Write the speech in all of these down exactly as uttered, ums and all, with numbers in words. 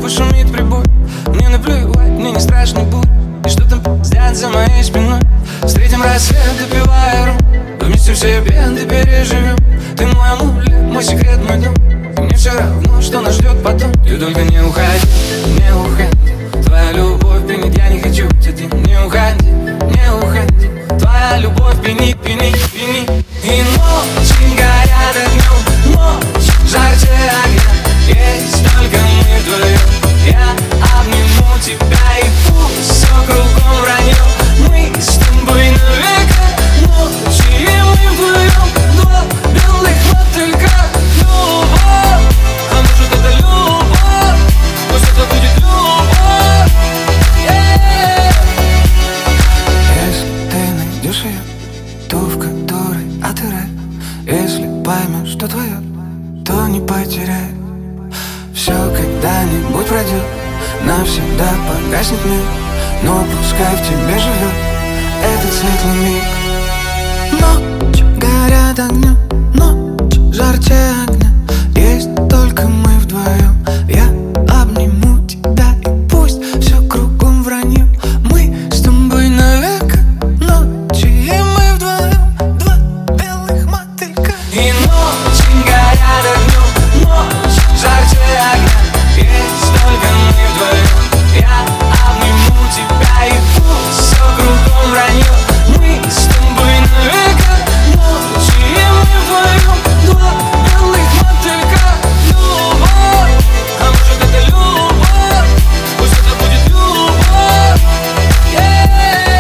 пусть шумит прибой. Мне наплевать, мне не страшно будет. И что там пиздят за моей спиной. Встретим рассвет, допивая ром. Вместе все беды переживем. Ты мой амулет, мой секрет, мой дом. И мне все равно, что нас ждет потом. Ты только не уходи, не уходи. Твоя любовь пьянит, я не хочу тебя. Не уходи, не уходи. Твоя любовь пьянит, пьянит, пьянит. И ночи горят огнем, ночь жарче огня. Есть только мы вдвоем. Я обниму тебя и пусть все кругом вранье. Мы с тобой навека, ночи и мы вдвоем. Два белых мотылька, любовь. А может это любовь, пусть это будет любовь, yeah. Если ты найдешь ее, ту, в которой атырай. Если поймешь, что твое, то не потеряй. Все когда-нибудь пройдет, навсегда погаснет мир. Но пускай в тебе живет этот светлый миг. Ночь горят огнем, ночь жарче огня. Есть только мы вдвоем. Я обниму тебя и пусть все кругом вранье. Мы с тобой навека, ночи и мы вдвоем. Два белых мотылька. И ночи горят огнем, ночь жарче огня. Есть только мы вдвоем. Я обниму тебя и пусть все кругом вранье. Мы с тобой навека, ночи и мы вдвоем. Два белых мотылька, любовь. А может это любовь, пусть это будет любовь, yeah.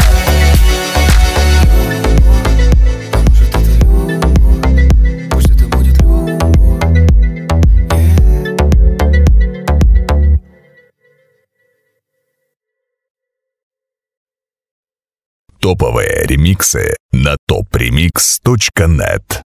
А может это любовь, пусть это будет любовь, yeah. Топовые ремиксы на топ ремикс точка нет.